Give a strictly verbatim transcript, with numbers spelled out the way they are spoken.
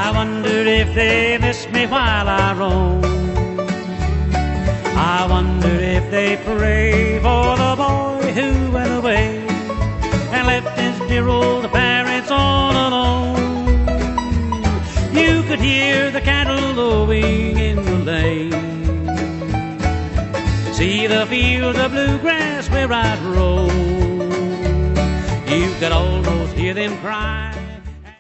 I wonder if they miss me while I roam. I wonder if they pray for the boy who went away and left his dear old parents all alone. You could hear the cattle lowing in the lane, see the fields of bluegrass where I'd roam. You could almost hear them cry.